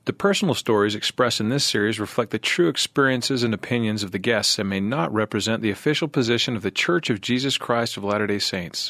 The personal stories expressed in this series reflect the true experiences and opinions of the guests and may not represent the official position of the Church of Jesus Christ of Latter-day Saints.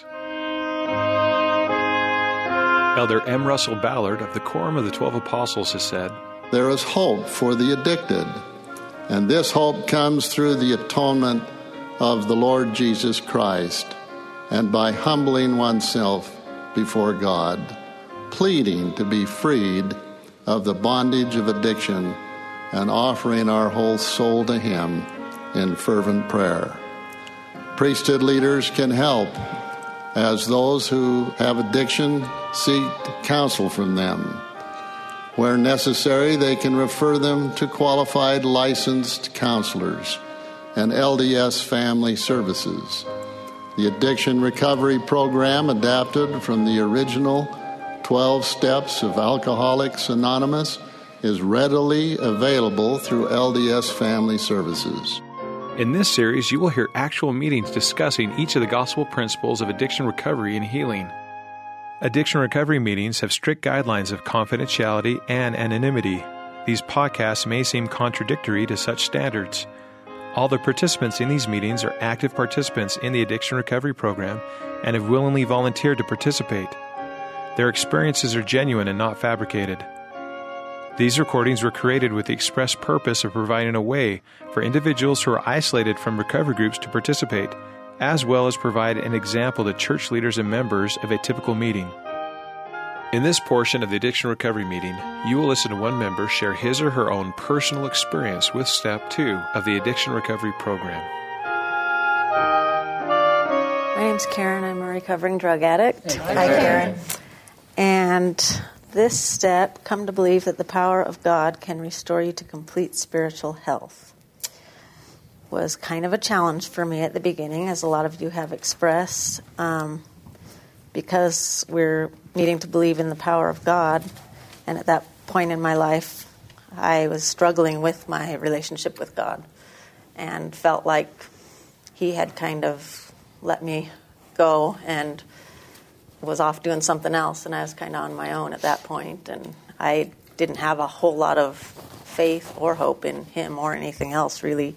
Elder M. Russell Ballard of the Quorum of the 12 Apostles has said, "There is hope for the addicted, and this hope comes through the atonement of the Lord Jesus Christ and by humbling oneself before God, pleading to be freed of the bondage of addiction and offering our whole soul to Him in fervent prayer. Priesthood leaders can help as those who have addiction seek counsel from them. Where necessary, they can refer them to qualified licensed counselors and LDS family services. The Addiction Recovery Program, adapted from the original 12 Steps of Alcoholics Anonymous, is readily available through LDS Family Services. In this series, you will hear actual meetings discussing each of the gospel principles of addiction recovery and healing. Addiction recovery meetings have strict guidelines of confidentiality and anonymity. These podcasts may seem contradictory to such standards. All the participants in these meetings are active participants in the Addiction Recovery Program and have willingly volunteered to participate. Their experiences are genuine and not fabricated. These recordings were created with the express purpose of providing a way for individuals who are isolated from recovery groups to participate, as well as provide an example to church leaders and members of a typical meeting. In this portion of the Addiction Recovery meeting, you will listen to one member share his or her own personal experience with Step 2 of the Addiction Recovery Program. My name's Karen. I'm a recovering drug addict. Hi, Karen. And this step, come to believe that the power of God can restore you to complete spiritual health, was kind of a challenge for me at the beginning, as a lot of you have expressed, because we're needing to believe in the power of God. And at that point in my life, I was struggling with my relationship with God and felt like He had kind of let me go and was off doing something else, and I was kind of on my own at that point, and I didn't have a whole lot of faith or hope in Him or anything else, really.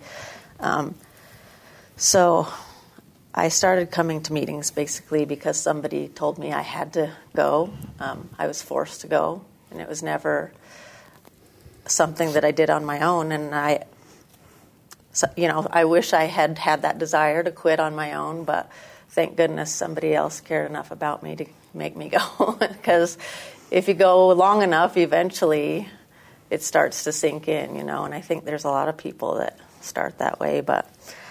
So I started coming to meetings basically because somebody told me I had to go. I was forced to go, and it was never something that I did on my own, and I wish I had had that desire to quit on my own, but thank goodness somebody else cared enough about me to make me go. Because if you go long enough, eventually it starts to sink in, and I think there's a lot of people that start that way. But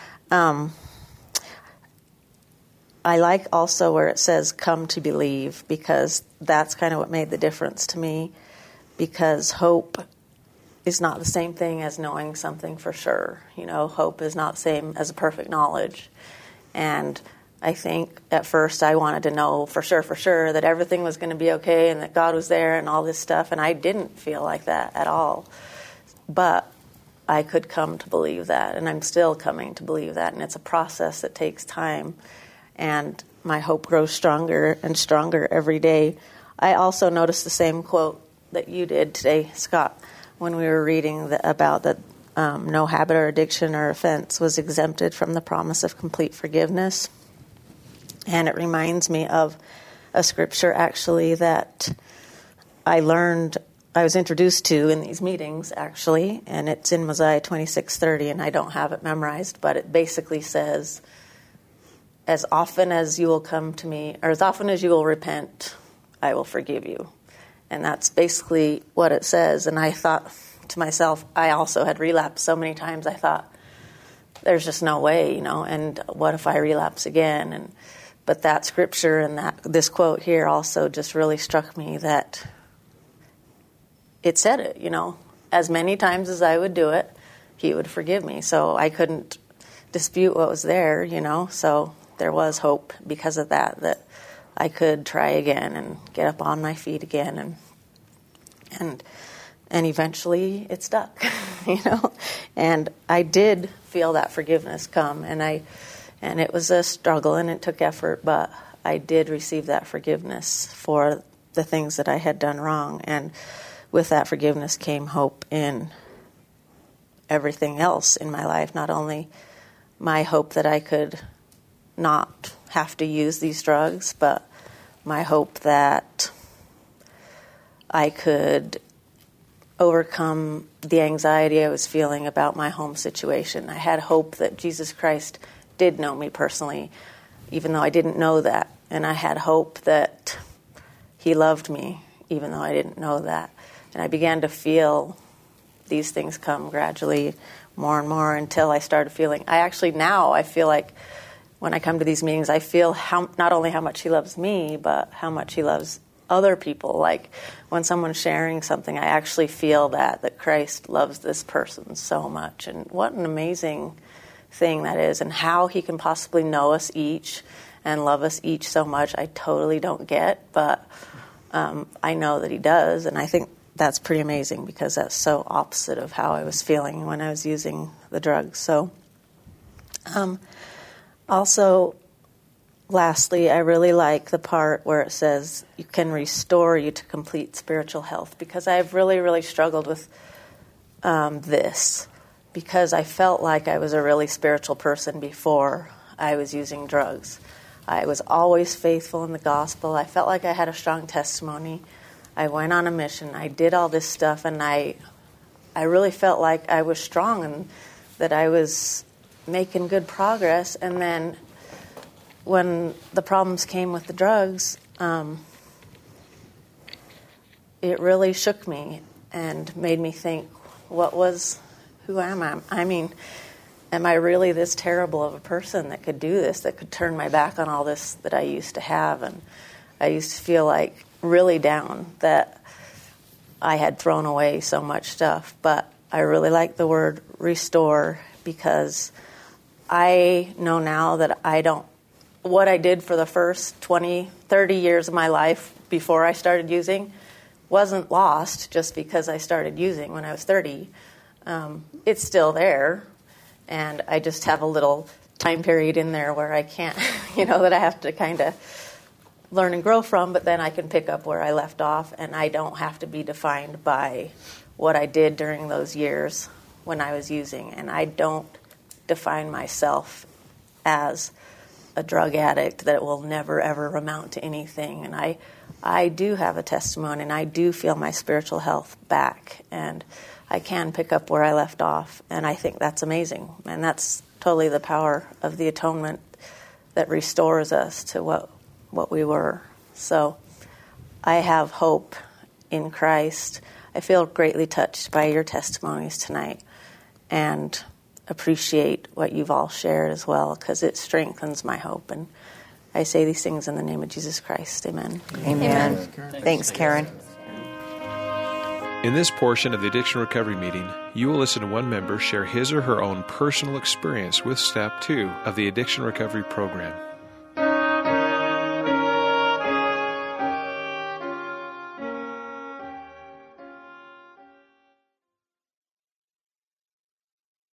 I like also where it says come to believe, because that's kind of what made the difference to me, because hope is not the same thing as knowing something for sure. Hope is not the same as a perfect knowledge. And I think at first I wanted to know for sure that everything was going to be okay and that God was there and all this stuff, and I didn't feel like that at all. But I could come to believe that, and I'm still coming to believe that, and it's a process that takes time, and my hope grows stronger and stronger every day. I also noticed the same quote that you did today, Scott, when we were reading about that no habit or addiction or offense was exempted from the promise of complete forgiveness. And it reminds me of a scripture, actually, that I was introduced to in these meetings, actually, and it's in Mosiah 26:30, and I don't have it memorized, but it basically says, as often as you will come to me, or as often as you will repent, I will forgive you. And that's basically what it says. And I thought to myself, I also had relapsed so many times, I thought, there's just no way, and what if I relapse again? But that scripture and this quote here also just really struck me that it said it, as many times as I would do it, He would forgive me. So I couldn't dispute what was there, so there was hope because of that I could try again and get up on my feet again, and eventually it stuck, and I did feel that forgiveness come, and it was a struggle and it took effort, but I did receive that forgiveness for the things that I had done wrong. And with that forgiveness came hope in everything else in my life, not only my hope that I could not have to use these drugs, but my hope that I could overcome the anxiety I was feeling about my home situation. I had hope that Jesus Christ did know me personally, even though I didn't know that. And I had hope that he loved me, even though I didn't know that. And I began to feel these things come gradually more and more until I started feeling, I feel like when I come to these meetings, I feel not only how much he loves me, but how much he loves other people. Like when someone's sharing something, I actually feel that Christ loves this person so much. And what an amazing thing that is, and how he can possibly know us each and love us each so much, I totally don't get, but I know that he does, and I think that's pretty amazing because that's so opposite of how I was feeling when I was using the drugs. So also, lastly, I really like the part where it says you can restore you to complete spiritual health, because I've really, really struggled with this, because I felt like I was a really spiritual person before I was using drugs. I was always faithful in the gospel. I felt like I had a strong testimony. I went on a mission. I did all this stuff, and I really felt like I was strong and that I was making good progress. And then when the problems came with the drugs, it really shook me and made me think, who am I? I mean, am I really this terrible of a person that could do this, that could turn my back on all this that I used to have? And I used to feel like really down that I had thrown away so much stuff. But I really like the word restore, because I know now that what I did for the first 20, 30 years of my life before I started using wasn't lost just because I started using when I was 30. It's still there, and I just have a little time period in there where I can't, that I have to kind of learn and grow from, but then I can pick up where I left off, and I don't have to be defined by what I did during those years when I was using. And I don't define myself as a drug addict that it will never, ever amount to anything. And I do have a testimony, and I do feel my spiritual health back, and I can pick up where I left off, and I think that's amazing. And that's totally the power of the atonement that restores us to what we were. So I have hope in Christ. I feel greatly touched by your testimonies tonight, and appreciate what you've all shared as well, because it strengthens my hope. And I say these things in the name of Jesus Christ. Amen. Amen. Thanks, Karen. In this portion of the Addiction Recovery Meeting, you will listen to one member share his or her own personal experience with Step 2 of the Addiction Recovery Program.